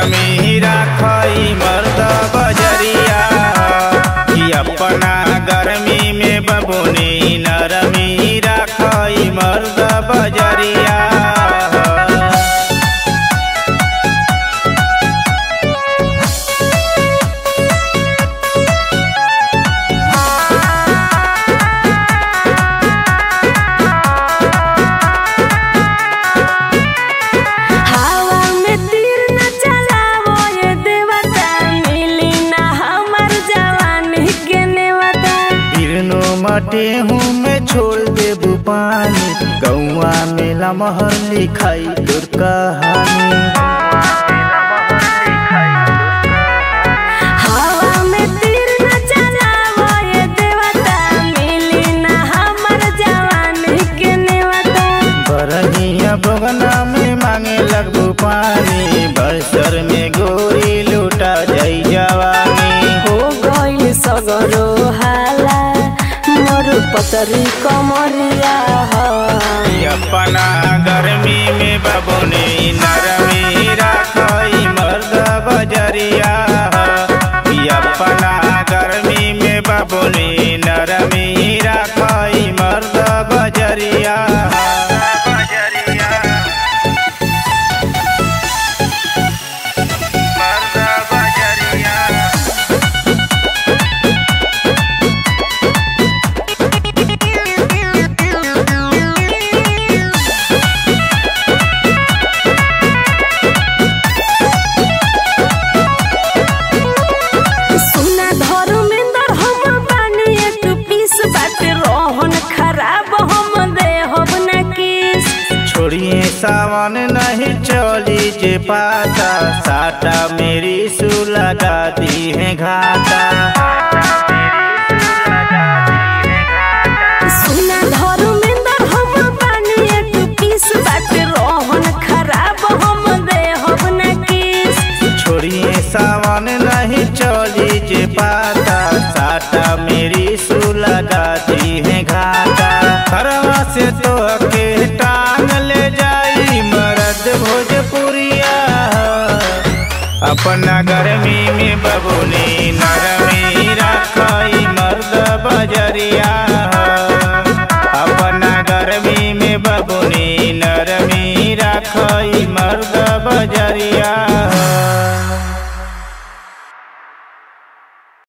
नरमी राखई मर्द बजरिया कि अपना गर्मी में बबुनी नरमी राखई मर्द बजरिया। मटेहू में छोड़ देबू पानी गौआ में लमहर लिखाई तोर कहानी। हवा में तीर न चलावो ये देवता मिली ना हमर जवानी के नेवता। बरहिया बगना में मांगे लगबू पानी बरसर में गोरी लूटा जाई जवानी। हो गइल सगरो हाला मोर पतरी कमरिया अपना गर्मी में बबुनी नरमी राखई मर्द बजरिया। अपना गर्मी में बबुनी नरमी राखई मर्द बजरिया। छोड़िए सावन नहीं चली जे पाता साटा मेरी सु लगा दी है घाटा। सुना धर्मेंद्र हम बानी एक पीस बाटे रोहन खराब हम दे हम न किस। छोड़िए सावन नहीं चली जे पाता साटा मेरी सु लगा दी है घाटा। घरवा से तो के टांग ले जाई मर्द भोजपुरिया अपना गर्मी में बबुनी नरमी राखई मर्द बजरिया।